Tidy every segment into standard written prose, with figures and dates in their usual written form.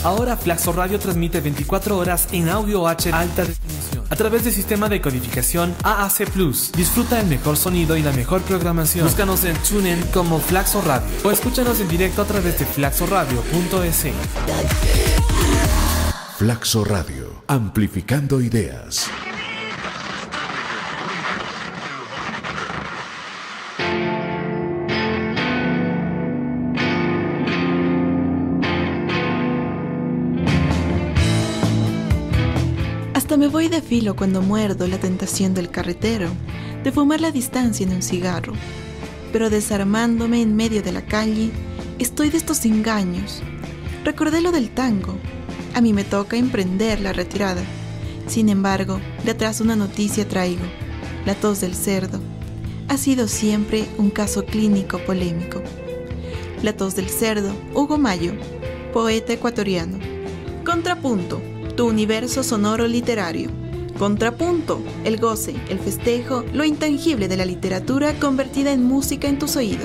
Ahora Flaxo Radio transmite 24 horas en audio H alta definición a través del sistema de codificación AAC+. Disfruta el mejor sonido y la mejor programación. Búscanos en TuneIn como Flaxo Radio o escúchanos en directo a través de flaxoradio.es. Flaxo Radio, amplificando ideas. Hasta me voy de filo cuando muerdo la tentación del carretero, de fumar la distancia en un cigarro. Pero desarmándome en medio de la calle, estoy de estos engaños. Recordé lo del tango. A mí me toca emprender la retirada. Sin embargo, de atrás una noticia traigo. La tos del cerdo. Ha sido siempre un caso clínico polémico. La tos del cerdo, Hugo Mayo, poeta ecuatoriano. Contrapunto, tu universo sonoro literario. Contrapunto, el goce, el festejo, lo intangible de la literatura convertida en música en tus oídos.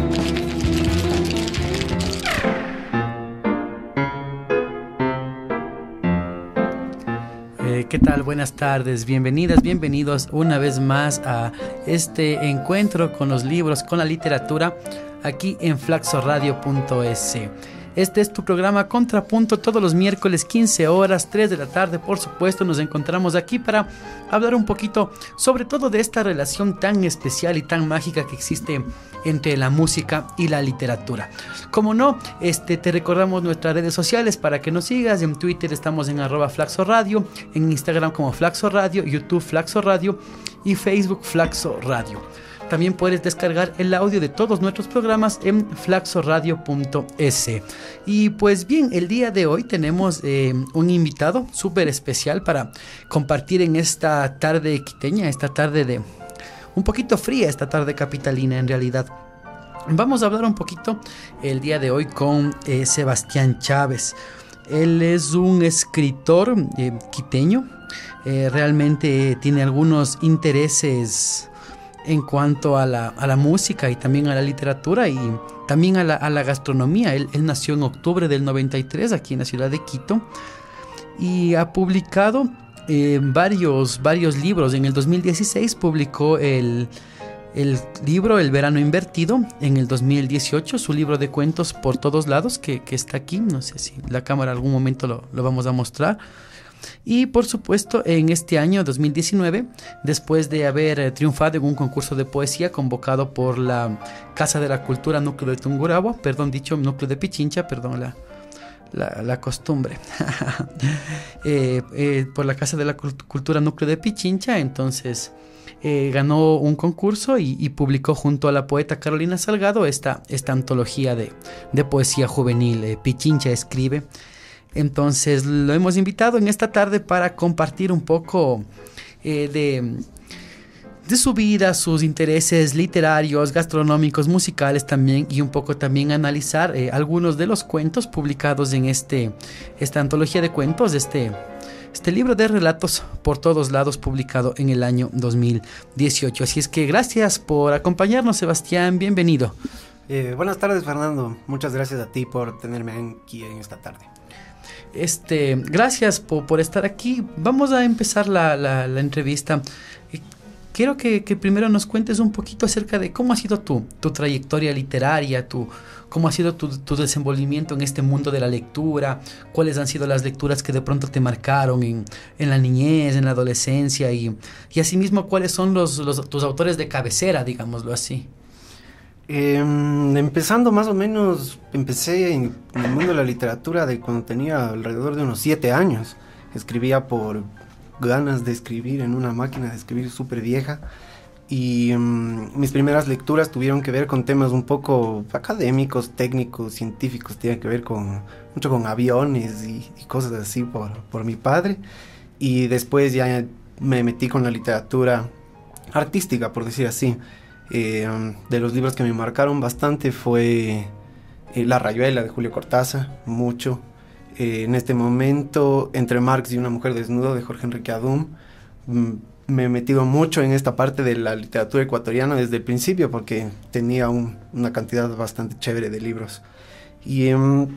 ¿Qué tal? Buenas tardes, bienvenidas, bienvenidos una vez más a este encuentro con los libros, con la literatura, aquí en flaxoradio.es. Este es tu programa Contrapunto, todos los miércoles 15 horas, 3 de la tarde, por supuesto, nos encontramos aquí para hablar un poquito sobre todo de esta relación tan especial y tan mágica que existe entre la música y la literatura. Como no, te recordamos nuestras redes sociales para que nos sigas. En Twitter estamos en @FlaxoRadio, en Instagram como Flaxo Radio, YouTube Flaxo Radio y Facebook Flaxo Radio. También puedes descargar el audio de todos nuestros programas en flaxoradio.es. Y pues bien, el día de hoy tenemos un invitado súper especial para compartir en esta tarde quiteña, esta tarde de un poquito fría, esta tarde capitalina en realidad. Vamos a hablar un poquito el día de hoy con Sebastián Chávez. Él es un escritor quiteño, realmente tiene algunos intereses en cuanto a la música y también a la literatura y también a la gastronomía. Él nació en octubre del 93 aquí en la ciudad de Quito y ha publicado varios libros. En el 2016 publicó el libro El Verano Invertido. En el 2018 su libro de cuentos Por Todos Lados, que está aquí, no sé si la cámara algún momento lo vamos a mostrar. Y por supuesto en este año 2019, después de haber triunfado en un concurso de poesía convocado por la Casa de la Cultura Núcleo de Tungurahua, Núcleo de Pichincha, la costumbre, por la Casa de la Cultura Núcleo de Pichincha, entonces ganó un concurso y publicó junto a la poeta Carolina Salgado esta antología de poesía juvenil, Pichincha Escribe. Entonces lo hemos invitado en esta tarde para compartir un poco de su vida, sus intereses literarios, gastronómicos, musicales también, y un poco también analizar algunos de los cuentos publicados en esta antología de cuentos, este libro de relatos Por Todos Lados, publicado en el año 2018. Así es que gracias por acompañarnos, Sebastián, bienvenido. Buenas tardes, Fernando, muchas gracias a ti por tenerme aquí en esta tarde. Gracias por estar aquí. Vamos a empezar la entrevista. Quiero que primero nos cuentes un poquito acerca de cómo ha sido tu trayectoria literaria, cómo ha sido tu desenvolvimiento en este mundo de la lectura, cuáles han sido las lecturas que de pronto te marcaron en la niñez, en la adolescencia y asimismo cuáles son tus autores de cabecera, digámoslo así. Empezando más o menos, empecé en el mundo de la literatura de cuando tenía alrededor de unos 7 años. Escribía por ganas de escribir en una máquina de escribir súper vieja y mis primeras lecturas tuvieron que ver con temas un poco académicos, técnicos, científicos, tienen que ver mucho con aviones y cosas así por mi padre, y después ya me metí con la literatura artística, por decir así. De los libros que me marcaron bastante fue La Rayuela de Julio Cortázar, mucho. En este momento, Entre Marx y una mujer desnuda de Jorge Enrique Adum. Me he metido mucho en esta parte de la literatura ecuatoriana desde el principio porque tenía una cantidad bastante chévere de libros. Y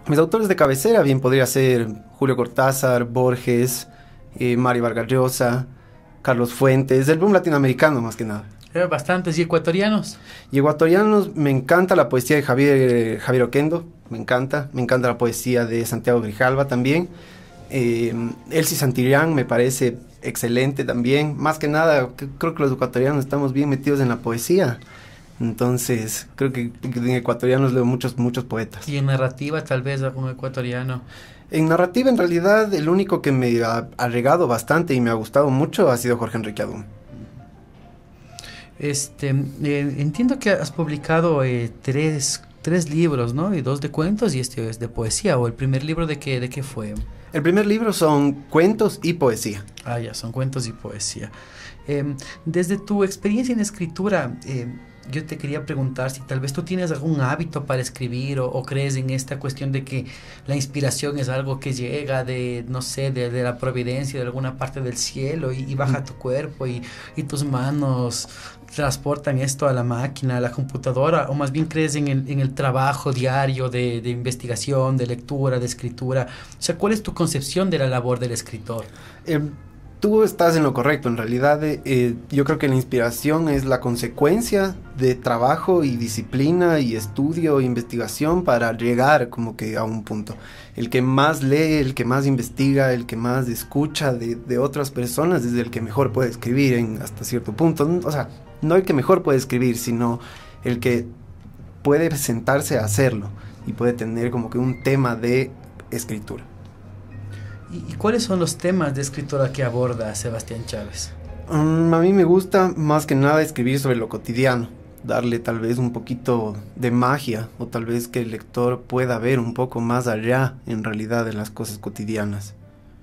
Mis autores de cabecera bien podría ser Julio Cortázar, Borges, Mario Vargas Llosa, Carlos Fuentes, del boom latinoamericano más que nada. Bastantes. ¿Y ecuatorianos? Y ecuatorianos, me encanta la poesía de Javier Oquendo, me encanta la poesía de Santiago Grijalva también. Elsie Santillán me parece excelente también. Más que nada, creo que los ecuatorianos estamos bien metidos en la poesía. Entonces, creo que en ecuatorianos leo muchos poetas. ¿Y en narrativa tal vez algún ecuatoriano? En narrativa, en realidad, el único que me ha regado bastante y me ha gustado mucho ha sido Jorge Enrique Adún. Entiendo que has publicado tres libros, ¿no? Y 2 de cuentos y este es de poesía. ¿O el primer libro de qué fue? El primer libro son cuentos y poesía. Ah, ya, son cuentos y poesía. Desde tu experiencia en escritura, yo te quería preguntar si tal vez tú tienes algún hábito para escribir o crees en esta cuestión de que la inspiración es algo que llega de, no sé, de la providencia, de alguna parte del cielo y baja a tu cuerpo y tus manos transportan esto a la máquina, a la computadora, o más bien crees en el trabajo diario de investigación, de lectura, de escritura. O sea, ¿cuál es tu concepción de la labor del escritor? Tú estás en lo correcto, en realidad yo creo que la inspiración es la consecuencia de trabajo y disciplina y estudio e investigación para llegar como que a un punto. El que más lee, el que más investiga, el que más escucha de otras personas es el que mejor puede escribir hasta cierto punto. O sea, no el que mejor puede escribir, sino el que puede sentarse a hacerlo y puede tener como que un tema de escritura. ¿Y cuáles son los temas de escritura que aborda Sebastián Chávez? A mí me gusta más que nada escribir sobre lo cotidiano, darle tal vez un poquito de magia o tal vez que el lector pueda ver un poco más allá en realidad de las cosas cotidianas.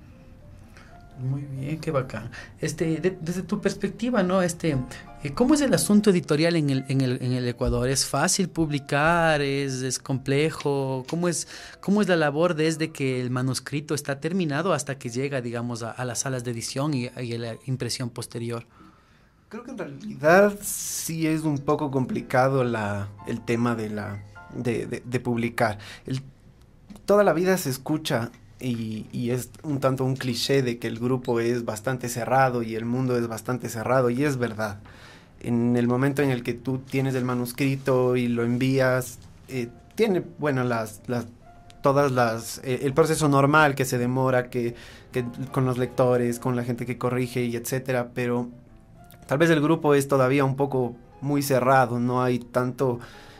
Muy bien, qué bacán. Desde tu perspectiva, ¿no? ¿Cómo es el asunto editorial en el Ecuador? ¿Es fácil publicar? ¿Es complejo? ¿Cómo es la labor desde que el manuscrito está terminado hasta que llega, digamos, a las salas de edición y a la impresión posterior? Creo que en realidad sí es un poco complicado el tema de publicar. Toda la vida se escucha y es un tanto un cliché de que el grupo es bastante cerrado y el mundo es bastante cerrado, y es verdad. En el momento en el que tú tienes el manuscrito y lo envías, tiene, bueno, el proceso normal que se demora, que con los lectores, con la gente que corrige y etcétera, pero tal vez el grupo es todavía un poco muy cerrado, no hay tanto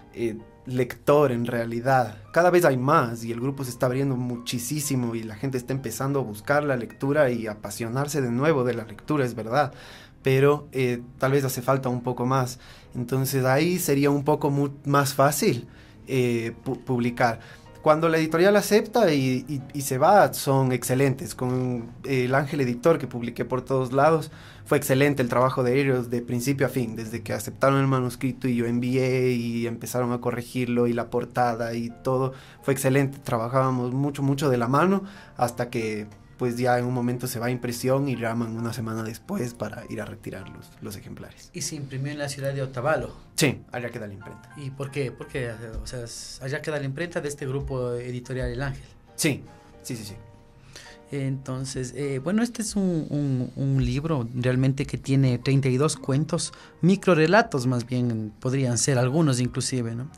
lector en realidad. Cada vez hay más y el grupo se está abriendo muchísimo y la gente está empezando a buscar la lectura y apasionarse de nuevo de la lectura, es verdad, pero tal vez hace falta un poco más. Entonces ahí sería un poco más fácil publicar. Cuando la editorial acepta y se va, son excelentes. Con El Ángel Editor, que publiqué por todos lados, fue excelente el trabajo de ellos de principio a fin. Desde que aceptaron el manuscrito y yo envié y empezaron a corregirlo y la portada y todo, fue excelente. Trabajábamos mucho de la mano hasta que pues ya en un momento se va a impresión y llaman una semana después para ir a retirar los ejemplares. ¿Y se imprimió en la ciudad de Otavalo? Sí, allá queda la imprenta. ¿Y por qué? Porque, o sea, allá queda la imprenta de este grupo editorial El Ángel. Sí. Entonces, bueno, este es un libro realmente que tiene 32 cuentos, microrelatos más bien, podrían ser algunos inclusive, ¿no?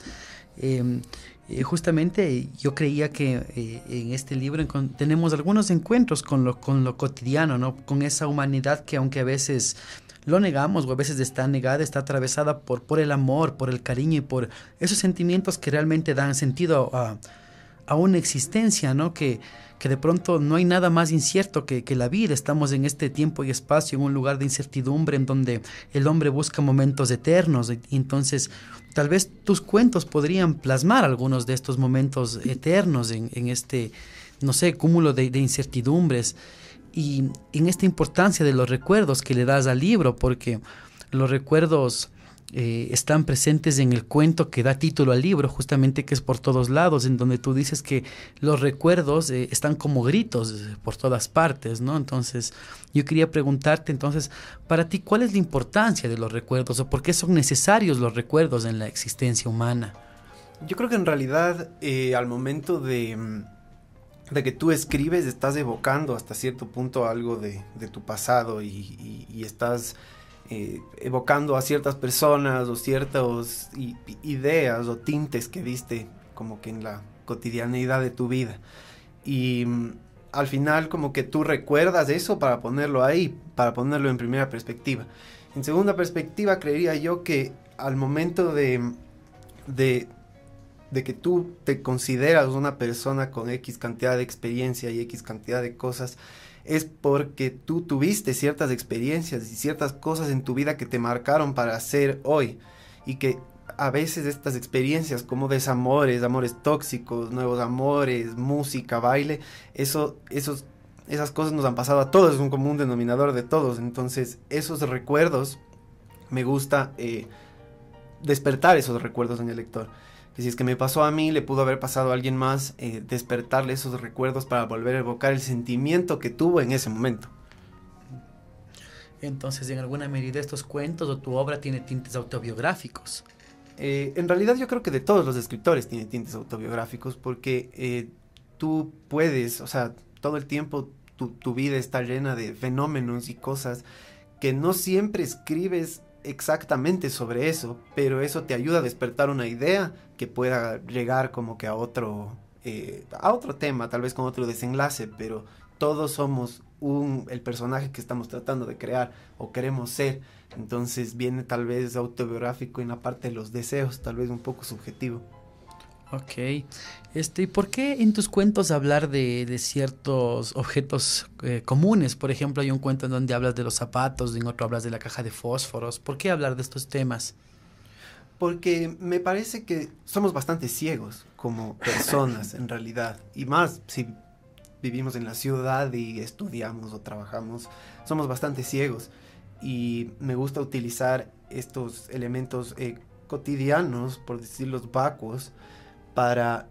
Justamente yo creía que en este libro tenemos algunos encuentros con lo cotidiano, ¿no? Con esa humanidad que aunque a veces lo negamos o a veces está negada, está atravesada por el amor, por el cariño y por esos sentimientos que realmente dan sentido a una existencia, ¿no? Que de pronto no hay nada más incierto que la vida. Estamos en este tiempo y espacio, en un lugar de incertidumbre en donde el hombre busca momentos eternos. Y entonces, tal vez tus cuentos podrían plasmar algunos de estos momentos eternos en este, no sé, cúmulo de incertidumbres. Y en esta importancia de los recuerdos que le das al libro, porque los recuerdos están presentes en el cuento que da título al libro, justamente, que es Por Todos Lados, en donde tú dices que los recuerdos están como gritos por todas partes, ¿no? Entonces, yo quería preguntarte, entonces, para ti, ¿cuál es la importancia de los recuerdos o por qué son necesarios los recuerdos en la existencia humana? Yo creo que en realidad al momento de que tú escribes estás evocando hasta cierto punto algo de tu pasado y estás evocando a ciertas personas o ciertas ideas o tintes que viste como que en la cotidianeidad de tu vida. Y al final como que tú recuerdas eso para ponerlo ahí, para ponerlo en primera perspectiva. En segunda perspectiva creería yo que al momento de que tú te consideras una persona con X cantidad de experiencia y X cantidad de cosas, es porque tú tuviste ciertas experiencias y ciertas cosas en tu vida que te marcaron para ser hoy, y que a veces estas experiencias como desamores, amores tóxicos, nuevos amores, música, baile, esas cosas nos han pasado a todos, es un común denominador de todos. Entonces esos recuerdos, me gusta despertar esos recuerdos en el lector. Que si es que me pasó a mí, le pudo haber pasado a alguien más, despertarle esos recuerdos para volver a evocar el sentimiento que tuvo en ese momento. Entonces, en alguna medida estos cuentos o tu obra tiene tintes autobiográficos. En realidad yo creo que de todos los escritores tiene tintes autobiográficos, porque tú puedes, o sea, todo el tiempo tu vida está llena de fenómenos y cosas que no siempre escribes exactamente sobre eso, pero eso te ayuda a despertar una idea que pueda llegar como que a otro tema, tal vez con otro desenlace, pero todos somos el personaje que estamos tratando de crear o queremos ser. Entonces viene tal vez autobiográfico en la parte de los deseos, tal vez un poco subjetivo. Ok. ¿Y por qué en tus cuentos hablar de ciertos objetos comunes? Por ejemplo, hay un cuento en donde hablas de los zapatos, en otro hablas de la caja de fósforos. ¿Por qué hablar de estos temas? Porque me parece que somos bastante ciegos como personas en realidad, y más si vivimos en la ciudad y estudiamos o trabajamos, somos bastante ciegos, y me gusta utilizar estos elementos cotidianos, por decirlos vacuos, para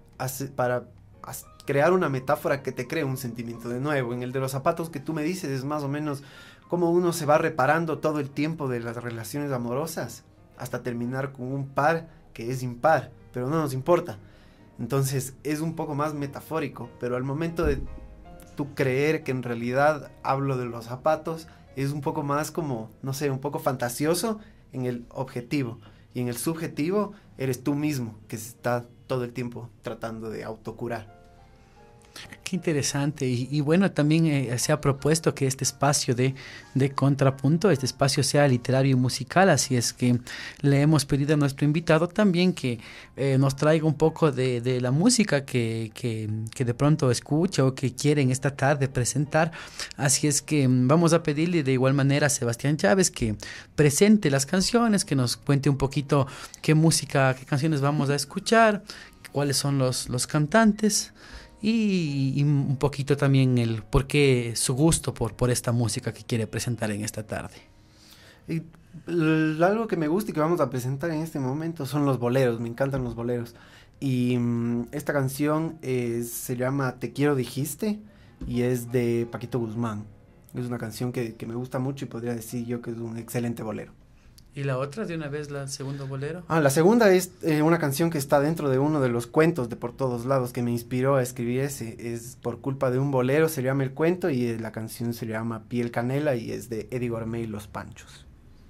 crear una metáfora que te cree un sentimiento de nuevo. En el de los zapatos que tú me dices es más o menos cómo uno se va reparando todo el tiempo de las relaciones amorosas hasta terminar con un par que es impar, pero no nos importa. Entonces es un poco más metafórico, pero al momento de tú creer que en realidad hablo de los zapatos, es un poco más como, no sé, un poco fantasioso en el objetivo, y en el subjetivo eres tú mismo que se está todo el tiempo tratando de autocurar. Qué interesante. Y bueno, también se ha propuesto que este espacio de contrapunto, este espacio sea literario y musical, así es que le hemos pedido a nuestro invitado también que nos traiga un poco de la música que de pronto escucha o que quiere en esta tarde presentar. Así es que vamos a pedirle de igual manera a Sebastián Chávez que presente las canciones, que nos cuente un poquito qué canciones vamos a escuchar, cuáles son los cantantes. Y un poquito también el por qué su gusto por esta música que quiere presentar en esta tarde. Y algo que me gusta y que vamos a presentar en este momento son los boleros. Me encantan los boleros. Y esta canción se llama Te quiero dijiste y es de Paquito Guzmán. Es una canción que me gusta mucho y podría decir yo que es un excelente bolero. ¿Y la otra de una vez, la segundo bolero? La segunda es una canción que está dentro de uno de los cuentos de Por Todos Lados que me inspiró a escribir ese. Es por culpa de un bolero, se llama el cuento, y la canción se llama Piel Canela y es de Eddie Gourmet y Los Panchos.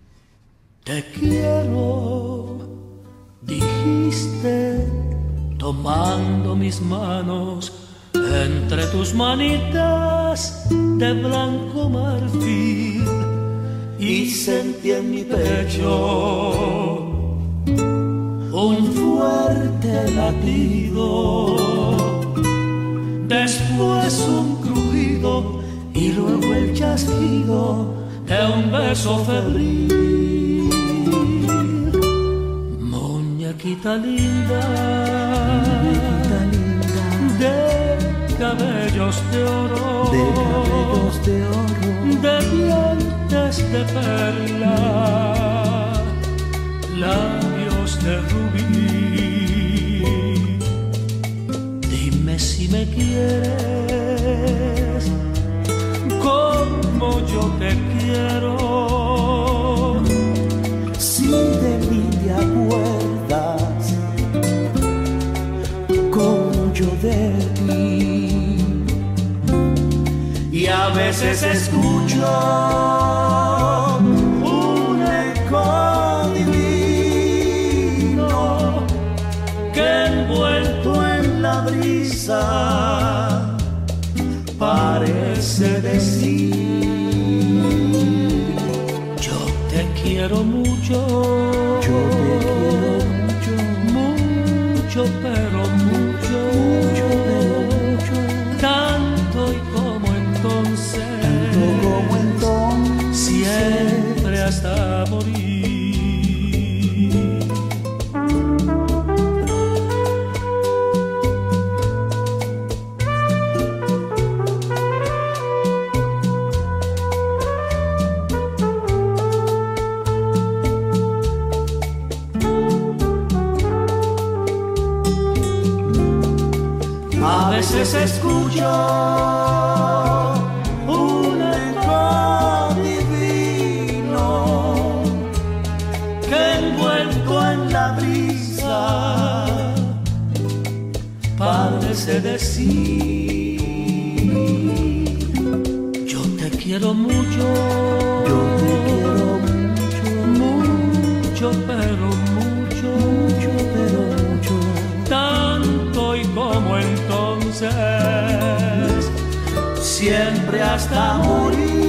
Te quiero, dijiste, tomando mis manos entre tus manitas de blanco marfil. Y sentí en mi pecho un fuerte latido, después un crujido y luego el chasquido de un beso febril. Muñequita linda, de cabellos de oro, de dientes de perla, labios de rubí. Dime si me quieres como yo te quiero, si de mí te acuerdas veces escucho un eco divino que envuelto en la brisa parece decir: yo te quiero mucho, yo te quiero mucho, pero mucho, tanto y como entonces, siempre hasta morir. A veces escucho un eco divino que envuelto en la brisa parece decir: yo te quiero mucho, yo te quiero mucho, pero mucho, tanto y como entonces, siempre hasta morir.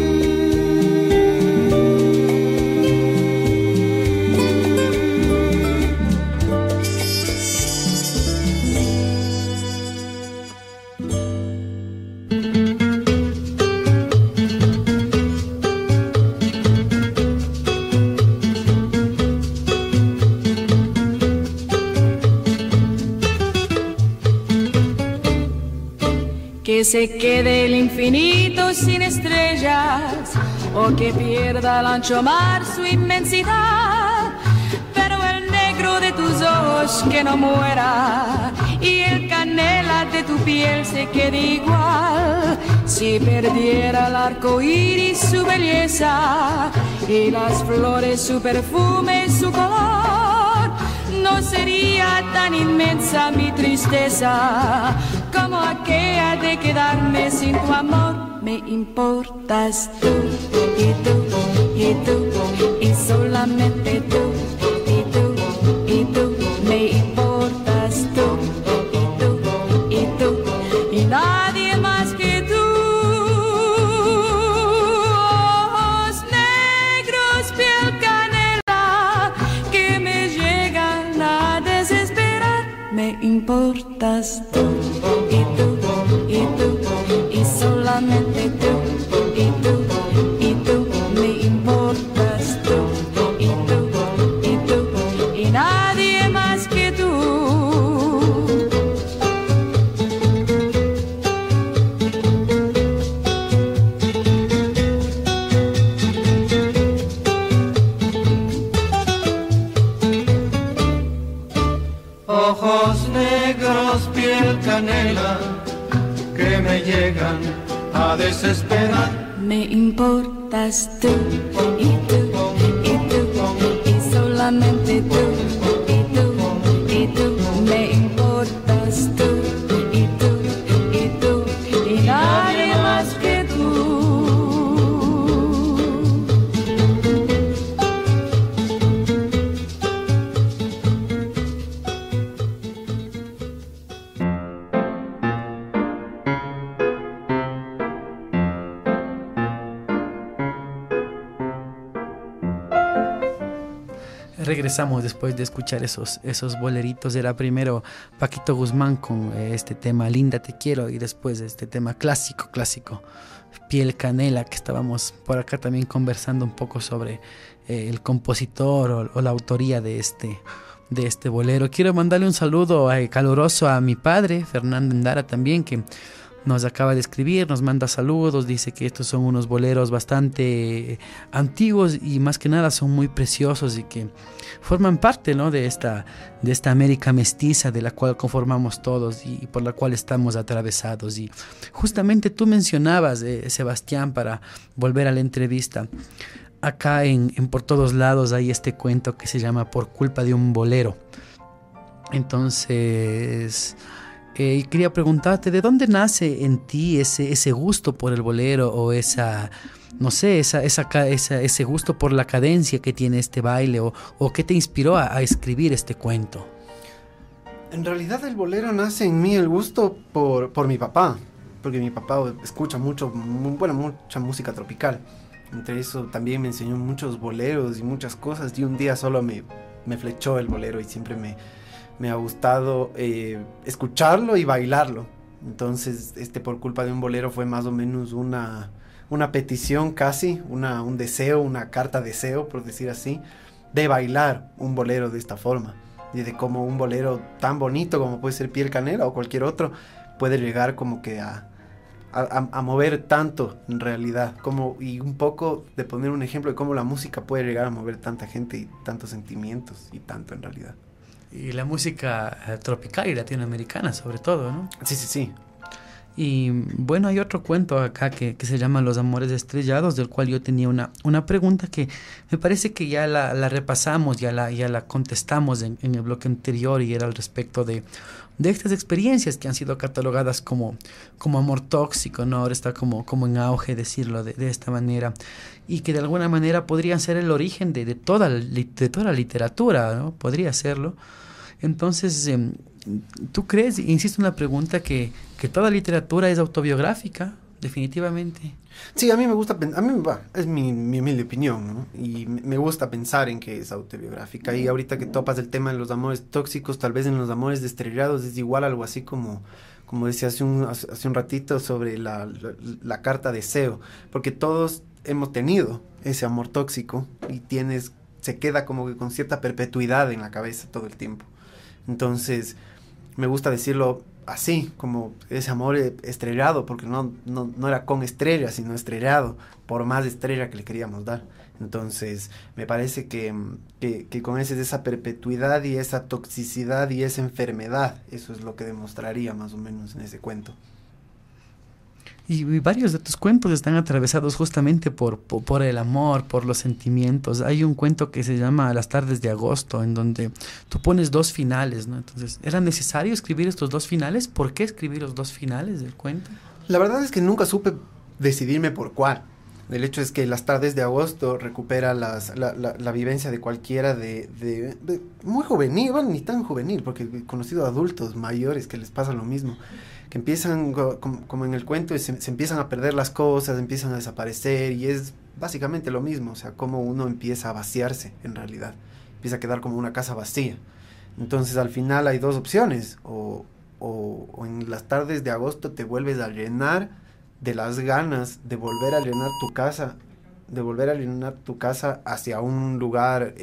Que se quede el infinito sin estrellas, o que pierda el ancho mar su inmensidad, pero el negro de tus ojos que no muera, y el canela de tu piel se quede igual. Si perdiera el arco iris su belleza, y las flores su perfume, su color, no sería tan inmensa mi tristeza como aquella de quedarme sin tu amor. Me importas tú, y tú, y tú, y solamente tú, y tú, y tú. Me importas tú, y tú, y tú, y nadie más que tú. Ojos negros, piel canela, que me llegan a desesperar. Me importas tú, y tú, y tú, y solamente tú, y tú, y tú. Me importas tú, y tú, y tú, y nadie más que tú. Ojos negros, piel canela, que me llegan a desesperar. Me importas tú, y tú, y tú, y solamente tú, y tú, y tú. Me importas tú, y tú, y tú, y nadie más que tú. Regresamos después de escuchar esos boleritos. Era primero Paquito Guzmán con este tema Linda Te Quiero, y después este tema clásico Piel Canela, que estábamos por acá también conversando un poco sobre el compositor o la autoría de este bolero. Quiero mandarle un saludo caluroso a mi padre, Fernando Endara, también, que nos acaba de escribir, nos manda saludos, dice que estos son unos boleros bastante antiguos y más que nada son muy preciosos y que forman parte, ¿no?, de esta América mestiza de la cual conformamos todos y por la cual estamos atravesados. Y justamente tú mencionabas, Sebastián, para volver a la entrevista, acá en Por Todos Lados hay este cuento que se llama Por Culpa de un Bolero. Entonces Y quería preguntarte, ¿de dónde nace en ti ese gusto por el bolero o esa, no sé, ese gusto por la cadencia que tiene este baile o qué te inspiró a escribir este cuento? En realidad el bolero nace en mí el gusto por mi papá, porque mi papá escucha mucha música tropical. Entre eso también me enseñó muchos boleros y muchas cosas, y un día solo me flechó el bolero y siempre me ha gustado escucharlo y bailarlo. Entonces, por culpa de un bolero fue más o menos una petición casi, un deseo, una carta deseo, por decir así, de bailar un bolero de esta forma. Y de cómo un bolero tan bonito como puede ser Piel Canela o cualquier otro, puede llegar como que a mover tanto en realidad. Y un poco de poner un ejemplo de cómo la música puede llegar a mover tanta gente y tantos sentimientos y tanto en realidad. Y la música tropical y latinoamericana sobre todo, ¿no? Sí. Y bueno, hay otro cuento acá que se llama Los Amores Estrellados, del cual yo tenía una pregunta que me parece que ya la repasamos, ya la contestamos en el bloque anterior, y era al respecto de estas experiencias que han sido catalogadas como amor tóxico, ¿no? Ahora está como en auge decirlo de esta manera, y que de alguna manera podrían ser el origen de toda la literatura, ¿no? Podría serlo. Entonces, ¿tú crees, insisto en la pregunta, que toda literatura es autobiográfica, definitivamente? Sí, a mí me gusta, es mi humilde opinión, ¿no? Y me gusta pensar en que es autobiográfica. Y ahorita que topas el tema de los amores tóxicos, tal vez en los amores estrellados es igual algo así como decía hace un ratito sobre la carta deseo, porque todos hemos tenido ese amor tóxico y se queda como que con cierta perpetuidad en la cabeza todo el tiempo. Entonces, me gusta decirlo así, como ese amor estrellado, porque no era con estrella, sino estrellado, por más estrella que le queríamos dar. Entonces, me parece que con esa perpetuidad y esa toxicidad y esa enfermedad, eso es lo que demostraría más o menos en ese cuento. Y varios de tus cuentos están atravesados justamente por el amor, por los sentimientos. Hay un cuento que se llama Las tardes de agosto, en donde tú pones dos finales, ¿no? Entonces, ¿era necesario escribir estos dos finales? ¿Por qué escribir los dos finales del cuento? La verdad es que nunca supe decidirme por cuál. El hecho es que Las tardes de agosto recupera la vivencia de cualquiera de muy juvenil, bueno, ni tan juvenil, porque he conocido adultos mayores que les pasa lo mismo, que empiezan, como en el cuento, se empiezan a perder las cosas, empiezan a desaparecer, y es básicamente lo mismo, o sea, cómo uno empieza a vaciarse en realidad, empieza a quedar como una casa vacía. Entonces al final hay dos opciones, o en Las tardes de agosto te vuelves a llenar de las ganas de volver a llenar tu casa, hacia un lugar,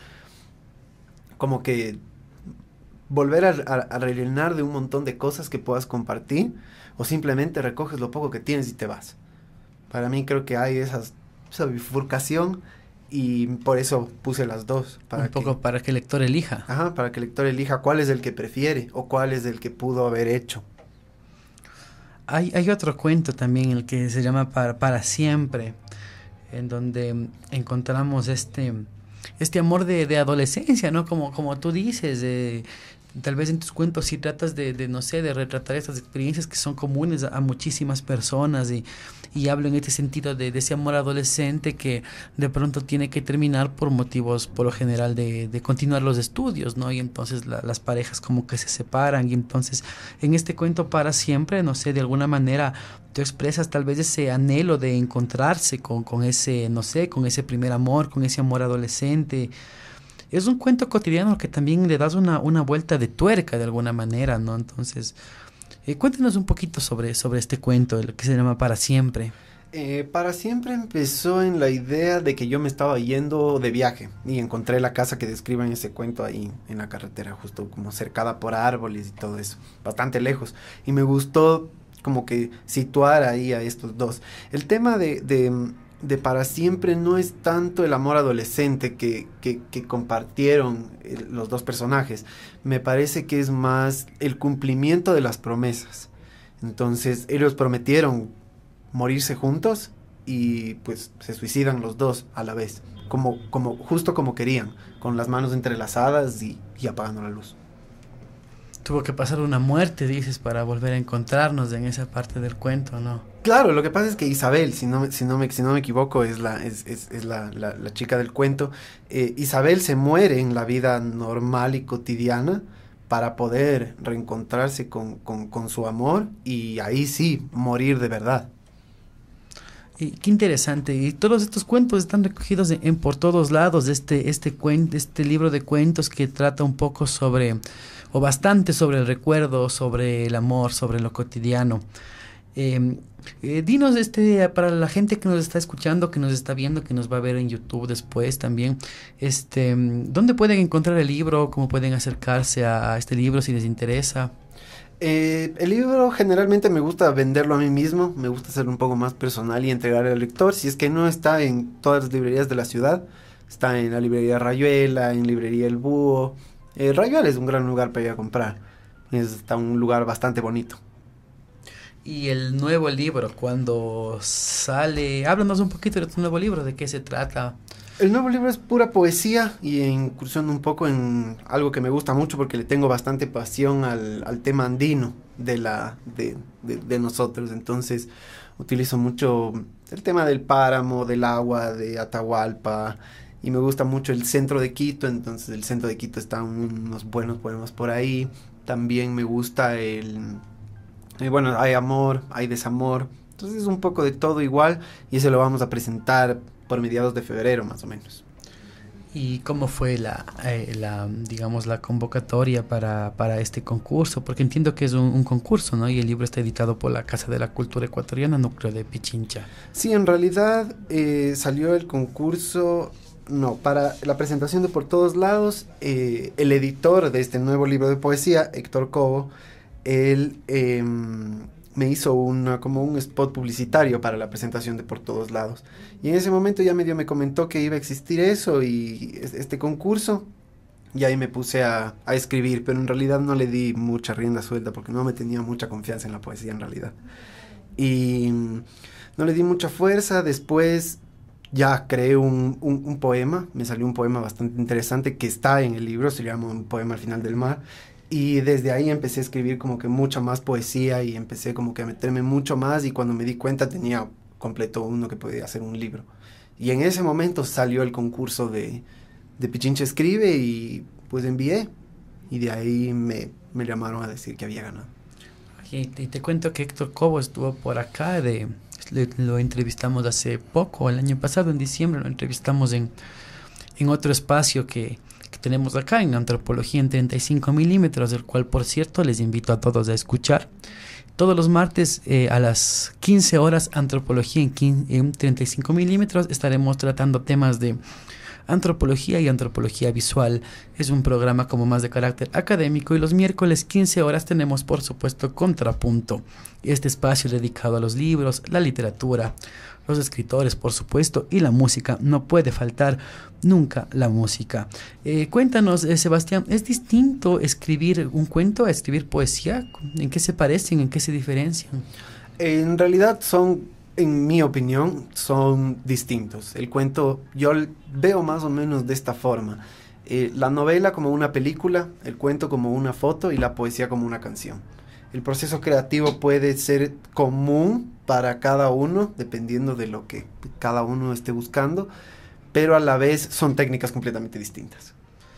como que volver a rellenar de un montón de cosas que puedas compartir, o simplemente recoges lo poco que tienes y te vas. Para mí creo que hay esa bifurcación, y por eso puse las dos. Para que el lector elija. Ajá, para que el lector elija cuál es el que prefiere o cuál es el que pudo haber hecho. Hay otro cuento también, el que se llama Para Siempre, en donde encontramos este amor de adolescencia, ¿no? Como tú dices, tal vez en tus cuentos si tratas de retratar estas experiencias que son comunes a muchísimas personas, y hablo en este sentido de ese amor adolescente que de pronto tiene que terminar por motivos, por lo general, de continuar los estudios, ¿no? Y entonces las parejas como que se separan, y entonces en este cuento Para Siempre, no sé, de alguna manera tú expresas tal vez ese anhelo de encontrarse con ese, no sé, con ese primer amor, con ese amor adolescente. Es un cuento cotidiano que también le das una vuelta de tuerca de alguna manera, ¿no? Entonces, cuéntanos un poquito sobre este cuento, el que se llama Para Siempre. Para Siempre empezó en la idea de que yo me estaba yendo de viaje y encontré la casa que describe en ese cuento ahí en la carretera, justo como cercada por árboles y todo eso, bastante lejos. Y me gustó como que situar ahí a estos dos. El tema de Para Siempre no es tanto el amor adolescente que compartieron los dos personajes. Me parece que es más el cumplimiento de las promesas. Entonces ellos prometieron morirse juntos y pues se suicidan los dos a la vez, justo como querían, con las manos entrelazadas y apagando la luz. tuvo que pasar una muerte, dices, para volver a encontrarnos en esa parte del cuento, ¿no? Claro, lo que pasa es que Isabel, si no me equivoco, es la chica del cuento. Isabel se muere en la vida normal y cotidiana para poder reencontrarse con su amor y ahí sí, morir de verdad. Y qué interesante. Y todos estos cuentos están recogidos en por todos lados. Este libro de cuentos que trata un poco sobre, o bastante sobre el recuerdo, sobre el amor, sobre lo cotidiano. Dinos, para la gente que nos está escuchando, que nos está viendo, que nos va a ver en YouTube después también, ¿dónde pueden encontrar el libro? ¿Cómo pueden acercarse a este libro si les interesa? El libro generalmente me gusta venderlo a mí mismo, me gusta hacerlo un poco más personal y entregarlo al lector. Si es que no está en todas las librerías de la ciudad, está en la librería Rayuela, en librería El Búho. Rayuela es un gran lugar para ir a comprar, está un lugar bastante bonito. Y el nuevo libro, cuando sale, háblanos un poquito de tu nuevo libro, ¿de qué se trata? El nuevo libro es pura poesía y incursión un poco en algo que me gusta mucho porque le tengo bastante pasión al tema andino de nosotros. Entonces utilizo mucho el tema del páramo, del agua, de Atahualpa, y me gusta mucho el centro de Quito. Entonces el centro de Quito están unos buenos poemas por ahí. También me gusta bueno, hay amor, hay desamor. Entonces es un poco de todo igual y eso lo vamos a presentar por mediados de febrero más o menos. ¿Y cómo fue la convocatoria para este concurso? Porque entiendo que es un concurso, ¿no? Y el libro está editado por la Casa de la Cultura Ecuatoriana, Núcleo de Pichincha. Sí, en realidad salió el concurso, para la presentación de Por Todos Lados. El editor de este nuevo libro de poesía, Héctor Cobo, él me hizo como un spot publicitario para la presentación de Por Todos Lados. Y en ese momento ya medio me comentó que iba a existir eso y este concurso. Y ahí me puse a escribir, pero en realidad no le di mucha rienda suelta porque no me tenía mucha confianza en la poesía en realidad. Y no le di mucha fuerza. Después ya creé un poema, me salió un poema bastante interesante que está en el libro, se llama Un poema al final del mar. Y desde ahí empecé a escribir como que mucha más poesía y empecé como que a meterme mucho más y cuando me di cuenta tenía completo uno que podía hacer un libro. Y en ese momento salió el concurso de Pichincha Escribe y pues envié y de ahí me llamaron a decir que había ganado. Y te cuento que Héctor Cobo estuvo por acá, lo entrevistamos hace poco, el año pasado en diciembre, lo entrevistamos en otro espacio que tenemos acá en Antropología en 35 milímetros, del cual por cierto les invito a todos a escuchar. Todos los martes a las 15 horas, Antropología en 35 milímetros, estaremos tratando temas de antropología y antropología visual. Es un programa como más de carácter académico y los miércoles 15 horas tenemos por supuesto Contrapunto, este espacio dedicado a los libros, la literatura, los escritores por supuesto y la música. No puede faltar nunca la música. Cuéntanos, Sebastián, ¿es distinto escribir un cuento a escribir poesía? ¿En qué se parecen? ¿En qué se diferencian? En realidad en mi opinión, son distintos. El cuento yo veo más o menos de esta forma. La novela como una película, el cuento como una foto y la poesía como una canción. El proceso creativo puede ser común para cada uno, dependiendo de lo que cada uno esté buscando, pero a la vez son técnicas completamente distintas.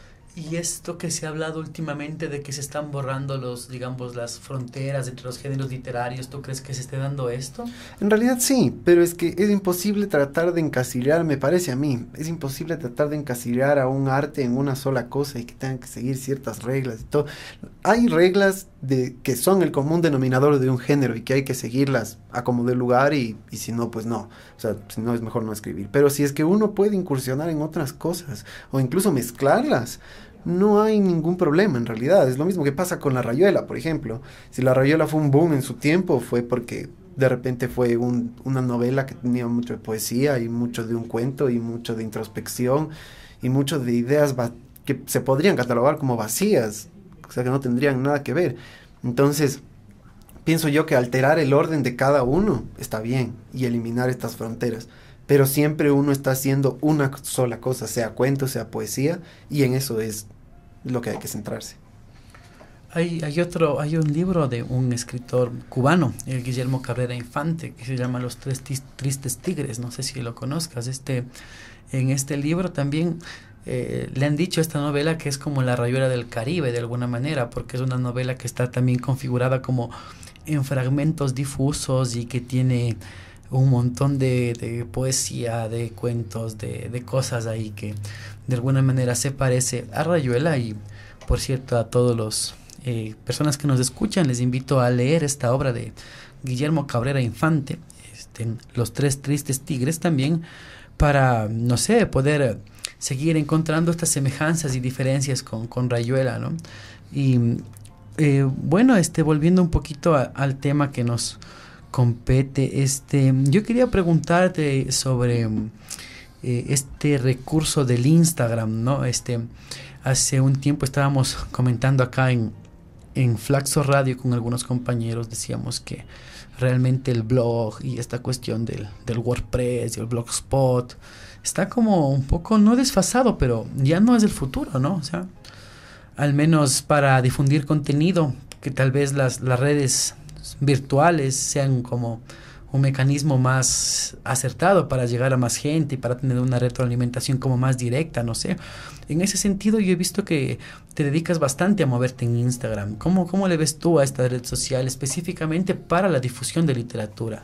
Y esto que se ha hablado últimamente de que se están borrando las fronteras entre los géneros literarios, ¿tú crees que se esté dando esto? En realidad sí, pero es que es imposible tratar de encasillar, me parece a mí, es imposible tratar de encasillar a un arte en una sola cosa y que tengan que seguir ciertas reglas y todo. Hay reglas que son el común denominador de un género y que hay que seguirlas a como dé lugar y si no, pues no. O sea, si no es mejor no escribir. Pero si es que uno puede incursionar en otras cosas o incluso mezclarlas, no hay ningún problema en realidad. Es lo mismo que pasa con la Rayuela, por ejemplo. Si la Rayuela fue un boom en su tiempo, fue porque de repente fue una novela que tenía mucho de poesía y mucho de un cuento y mucho de introspección y mucho de ideas que se podrían catalogar como vacías, o sea que no tendrían nada que ver. Entonces, pienso yo que alterar el orden de cada uno está bien y eliminar estas fronteras. Pero siempre uno está haciendo una sola cosa, sea cuento, sea poesía, y en eso es lo que hay que centrarse. Hay un libro de un escritor cubano, el Guillermo Cabrera Infante, que se llama Los tres tristes tigres. No sé si lo conozcas. En este libro también le han dicho a esta novela que es como la Rayuela del Caribe de alguna manera, porque es una novela que está también configurada como en fragmentos difusos y que tiene un montón de poesía, de cuentos, de cosas ahí que de alguna manera se parece a Rayuela. Y por cierto, a todos los personas que nos escuchan, les invito a leer esta obra de Guillermo Cabrera Infante, Los tres tristes tigres, también para, no sé, poder seguir encontrando estas semejanzas y diferencias con Rayuela, ¿no? Y bueno, volviendo un poquito al tema que nos compete, yo quería preguntarte sobre este recurso del Instagram, ¿no? Hace un tiempo estábamos comentando acá en Flaxo Radio con algunos compañeros, decíamos que realmente el blog y esta cuestión del WordPress y el Blogspot está como un poco, no desfasado, pero ya no es el futuro, ¿no? O sea, al menos para difundir contenido, que tal vez las redes virtuales sean como un mecanismo más acertado para llegar a más gente y para tener una retroalimentación como más directa, no sé. En ese sentido, yo he visto que te dedicas bastante a moverte en Instagram. ¿Cómo le ves tú a esta red social específicamente para la difusión de literatura?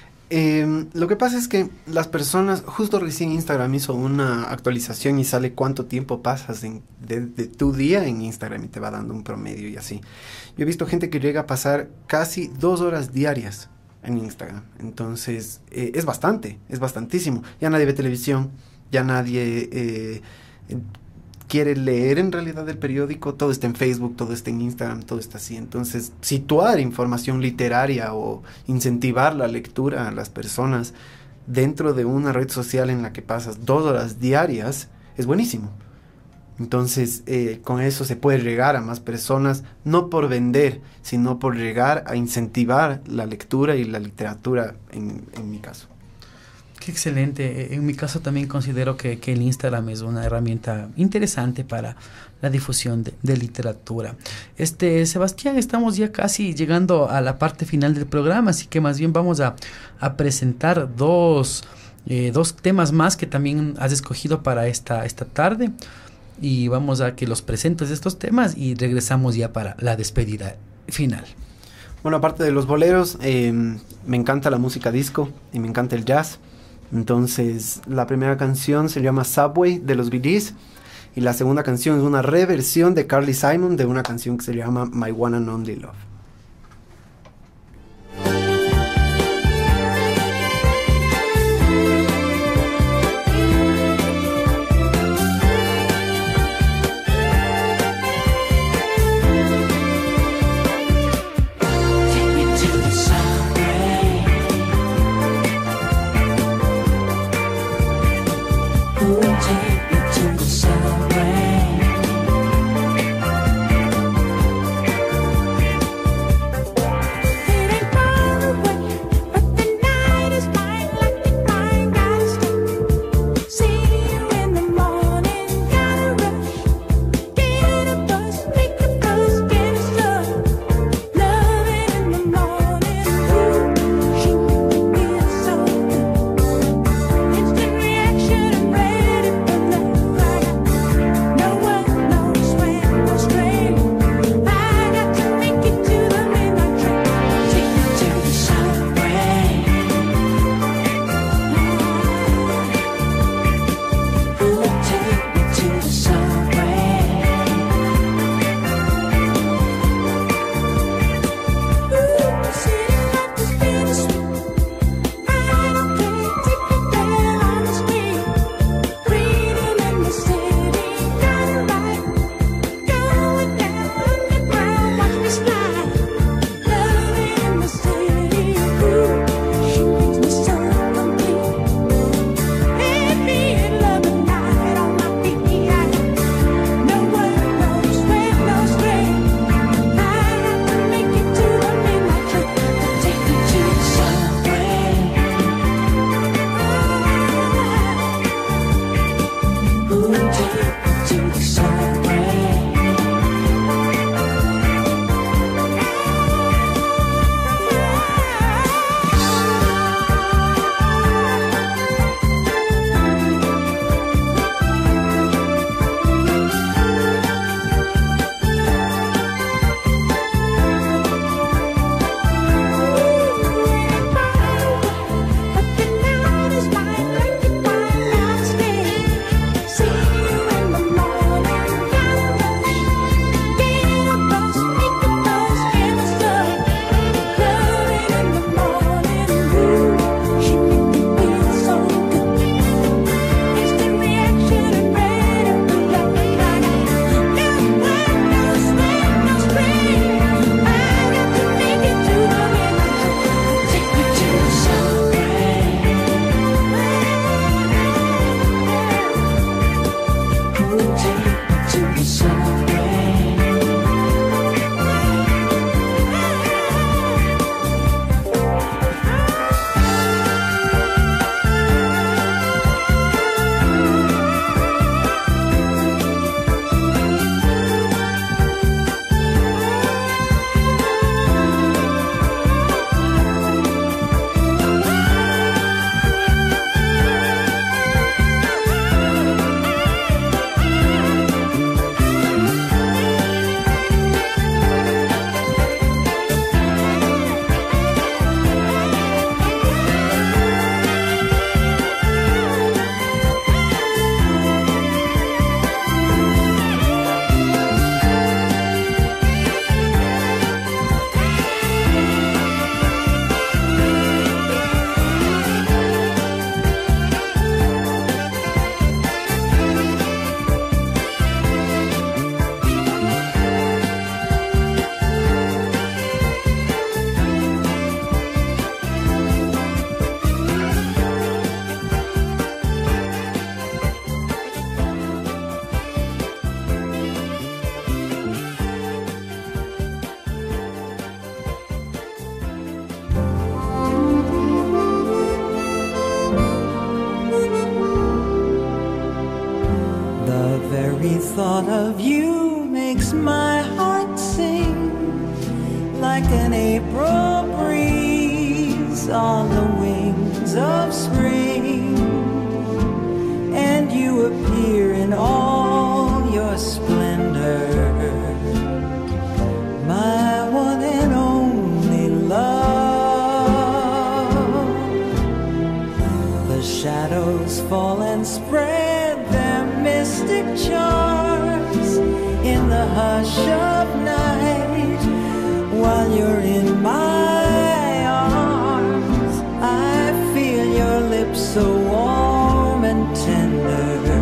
Lo que pasa es que las personas, justo recién Instagram hizo una actualización y sale cuánto tiempo pasas de tu día en Instagram y te va dando un promedio y así. Yo he visto gente que llega a pasar casi 2 horas diarias en Instagram. Entonces, es bastantísimo. Ya nadie ve televisión, ya nadie quiere leer en realidad el periódico, todo está en Facebook, todo está en Instagram, todo está así. Entonces, situar información literaria o incentivar la lectura a las personas dentro de una red social en la que pasas 2 horas diarias es buenísimo. Entonces, con eso se puede llegar a más personas, no por vender, sino por llegar a incentivar la lectura y la literatura en mi caso. Qué excelente. En mi caso también considero que el Instagram es una herramienta interesante para la difusión de literatura. Sebastián, estamos ya casi llegando a la parte final del programa, así que más bien vamos a presentar dos temas más que también has escogido para esta tarde. Y vamos a que los presentes estos temas y regresamos ya para la despedida final. Bueno, aparte de los boleros, me encanta la música disco y me encanta el jazz. Entonces, la primera canción se llama Subway de los Bee Gees y la segunda canción es una reversión de Carly Simon de una canción que se llama My One and Only Love. thought of you makes my heart sing like an April breeze on the wings of spring, and you appear in all your splendor, my one and only love. The shadows fall and spread their mystic charms in the hush of night, while you're in my arms. I feel your lips so warm and tender,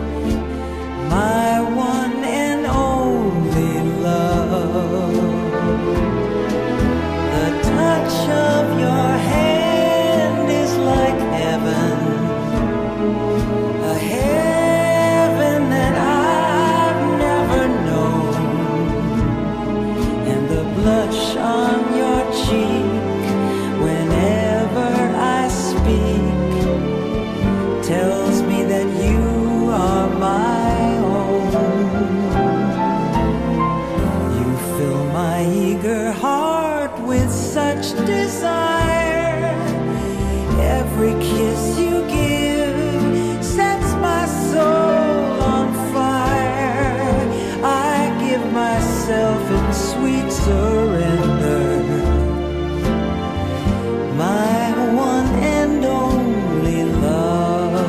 my one and only love. The touch of your hand is like heaven, a heaven that I've never known, and the blush on your cheek whenever I speak tells me that you are my own. You fill my eager heart with such desire. Every kiss you give sets my soul on fire. I give myself in sweet surrender, my one and only love.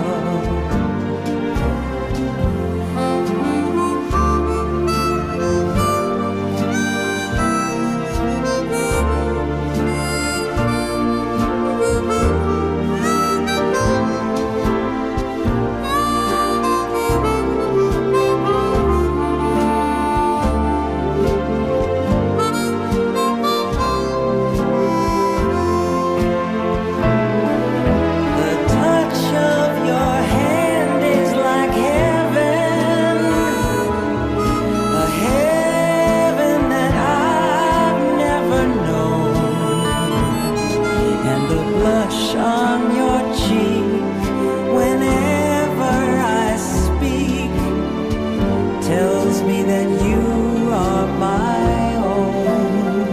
On your cheek whenever I speak tells me that you are my own.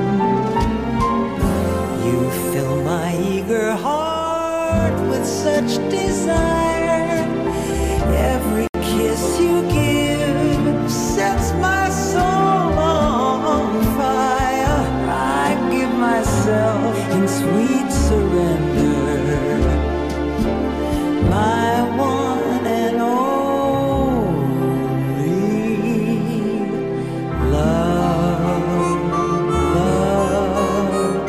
You fill my eager heart with such desire. Every kiss you give sets my soul on fire. I give myself in sweet surrender, my one and only love, love,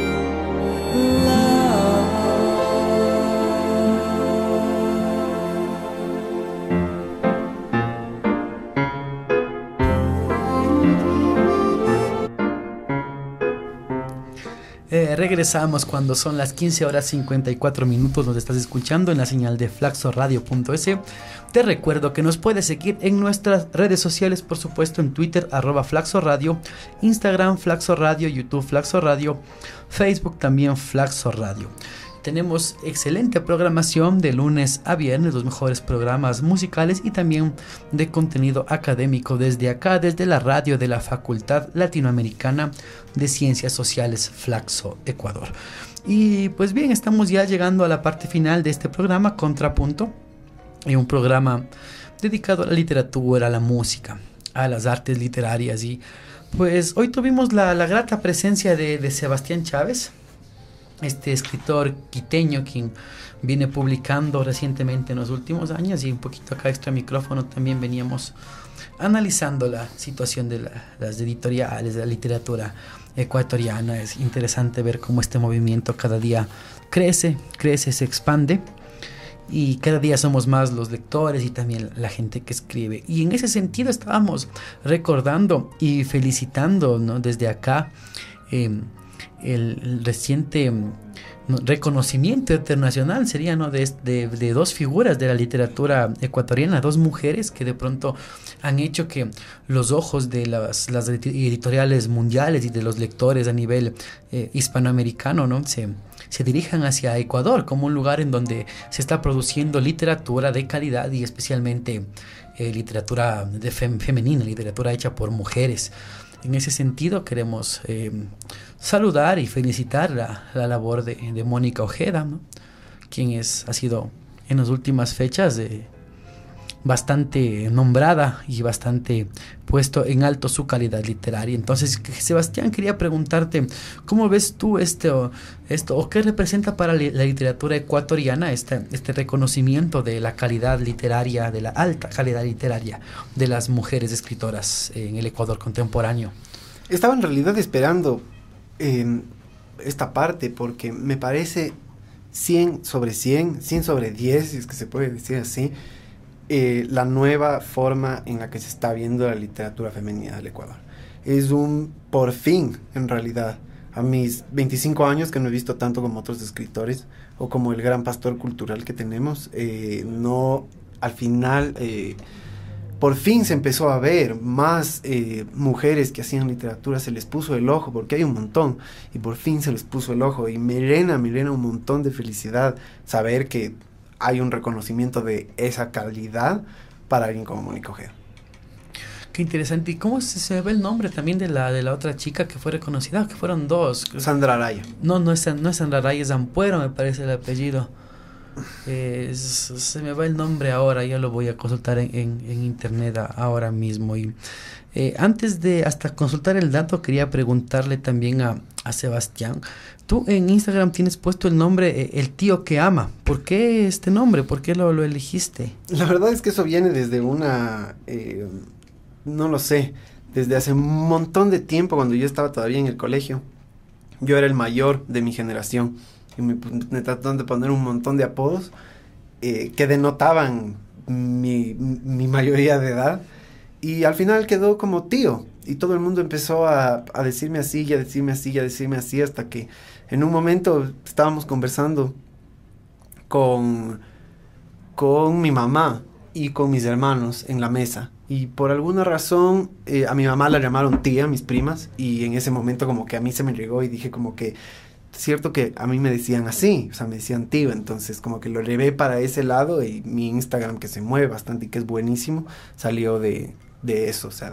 Regresamos cuando son las 15 horas 54 minutos. Nos estás escuchando en la señal de flaxoradio.es. Te recuerdo que nos puedes seguir en nuestras redes sociales, por supuesto en Twitter @flaxoradio, Instagram flaxoradio, YouTube flaxoradio, Facebook también flaxoradio. Tenemos excelente programación de lunes a viernes, los mejores programas musicales y también de contenido académico desde acá, desde la radio de la Facultad Latinoamericana de Ciencias Sociales Flaxo, Ecuador. Y pues bien, estamos ya llegando a la parte final de este programa, Contrapunto, un programa dedicado a la literatura, a la música, a las artes literarias. Y pues hoy tuvimos la grata presencia de Sebastián Chávez, este escritor quiteño quien viene publicando recientemente en los últimos años, y un poquito acá extra micrófono también veníamos analizando la situación de las editoriales, de la literatura ecuatoriana. Es interesante ver cómo este movimiento cada día crece, se expande, y cada día somos más los lectores y también la gente que escribe. Y en ese sentido estábamos recordando y felicitando, ¿no?, desde acá el reciente reconocimiento internacional sería, ¿no?, de dos figuras de la literatura ecuatoriana, dos mujeres que de pronto han hecho que los ojos de las editoriales mundiales y de los lectores a nivel hispanoamericano, ¿no?, se se dirijan hacia Ecuador como un lugar en donde se está produciendo literatura de calidad y especialmente literatura femenina, literatura hecha por mujeres. En ese sentido queremos saludar y felicitar la labor de Mónica Ojeda, ¿no? Quien ha sido en las últimas fechas bastante nombrada y bastante puesto en alto su calidad literaria. Entonces, Sebastián, quería preguntarte, ¿cómo ves tú esto o qué representa para la literatura ecuatoriana este reconocimiento de la calidad literaria, de la alta calidad literaria de las mujeres escritoras en el Ecuador contemporáneo? Estaba en realidad esperando esta parte porque me parece 100 sobre 100, 100 sobre 10, si es que se puede decir así, la nueva forma en la que se está viendo la literatura femenina del Ecuador. Es por fin, en realidad, a mis 25 años que no he visto tanto como otros escritores o como el gran pastor cultural que tenemos, al final, por fin se empezó a ver más mujeres que hacían literatura, se les puso el ojo, porque hay un montón, y por fin se les puso el ojo, y me llena un montón de felicidad saber que hay un reconocimiento de esa calidad para alguien como Mónica Ojeda. Qué interesante. ¿Y cómo se ve el nombre también de la otra chica que fue reconocida? Que fueron dos. Sandra Araya. No es Sandra Araya, es Ampuero, me parece el apellido. Se me va el nombre ahora, ya lo voy a consultar en internet ahora mismo. Y antes de hasta consultar el dato, quería preguntarle también a Sebastián. Tú en Instagram tienes puesto el nombre El Tío que Ama. ¿Por qué este nombre? ¿Por qué lo elegiste? La verdad es que eso viene desde no lo sé, desde hace un montón de tiempo, cuando yo estaba todavía en el colegio. Yo era el mayor de mi generación y me trataron de poner un montón de apodos que denotaban mi mayoría de edad, y al final quedó como tío, y todo el mundo empezó a decirme así, y a decirme así, y a decirme así, hasta que en un momento estábamos conversando con mi mamá y con mis hermanos en la mesa, y por alguna razón a mi mamá la llamaron tía, mis primas, y en ese momento como que a mí se me llegó y dije como que cierto que a mí me decían así, o sea, me decían tío, entonces como que lo llevé para ese lado, y mi Instagram, que se mueve bastante y que es buenísimo, salió de eso, o sea,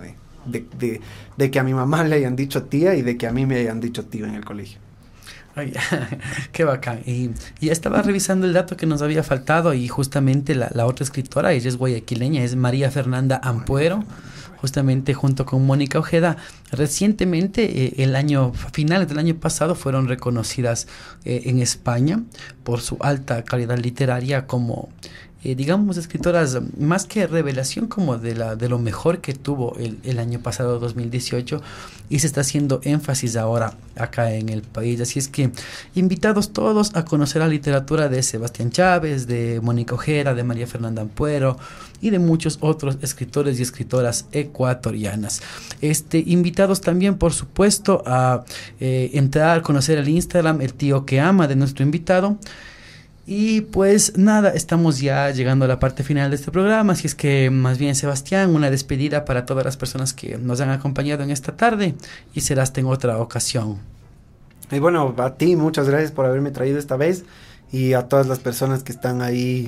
de que a mi mamá le hayan dicho tía y de que a mí me hayan dicho tío en el colegio. Ay, qué bacán. Y estaba revisando el dato que nos había faltado, y justamente la otra escritora, ella es guayaquileña, es María Fernanda Ampuero, justamente junto con Mónica Ojeda. Recientemente, finales del año pasado, fueron reconocidas en España por su alta calidad literaria como digamos, escritoras más que revelación, como de lo mejor que tuvo el año pasado, 2018, y se está haciendo énfasis ahora acá en el país. Así es que invitados todos a conocer la literatura de Sebastián Chávez, de Mónica Ojeda, de María Fernanda Ampuero y de muchos otros escritores y escritoras ecuatorianas. Invitados también, por supuesto, a entrar a conocer el Instagram El Tío que Ama de nuestro invitado. Y pues nada, estamos ya llegando a la parte final de este programa, así es que más bien, Sebastián, una despedida para todas las personas que nos han acompañado en esta tarde, y será hasta en otra ocasión. Y bueno, a ti muchas gracias por haberme traído esta vez, y a todas las personas que están ahí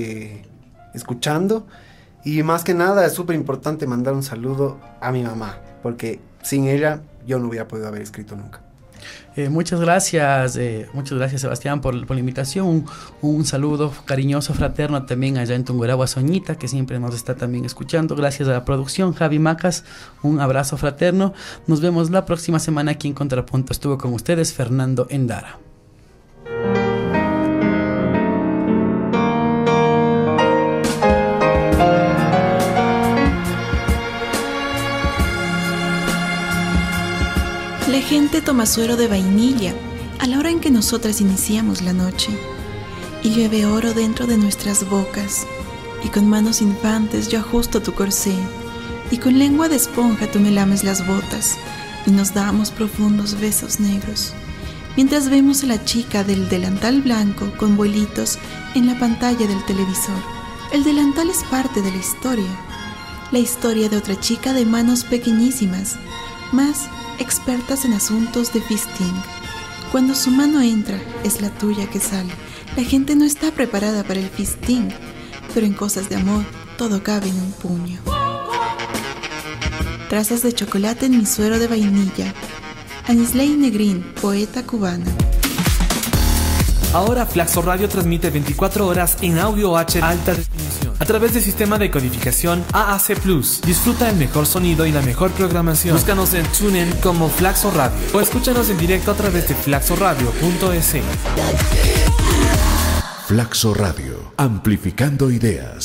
escuchando, y más que nada es súper importante mandar un saludo a mi mamá, porque sin ella yo no hubiera podido haber escrito nunca. Muchas gracias Sebastián por la invitación. Un saludo cariñoso, fraterno también allá en Tungurahua, Soñita, que siempre nos está también escuchando. Gracias a la producción, Javi Macas, un abrazo fraterno. Nos vemos la próxima semana aquí en Contrapunto. Estuvo con ustedes Fernando Endara. La gente toma suero de vainilla a la hora en que nosotras iniciamos la noche, y llueve oro dentro de nuestras bocas, y con manos infantes yo ajusto tu corsé, y con lengua de esponja tú me lames las botas, y nos damos profundos besos negros, mientras vemos a la chica del delantal blanco con vuelitos en la pantalla del televisor. El delantal es parte de la historia de otra chica de manos pequeñísimas, más expertas en asuntos de fisting, Cuando su mano entra, es la tuya que sale. La gente no está preparada para el fistín, pero en cosas de amor, todo cabe en un puño. Trazas de chocolate en mi suero de vainilla. Anisley Negrín, poeta cubana. Ahora Flaxo Radio transmite 24 horas en audio H alta definición a través del sistema de codificación AAC+. Disfruta el mejor sonido y la mejor programación. Búscanos en TuneIn como Flaxo Radio o escúchanos en directo a través de flaxoradio.es. Flaxo Radio, amplificando ideas.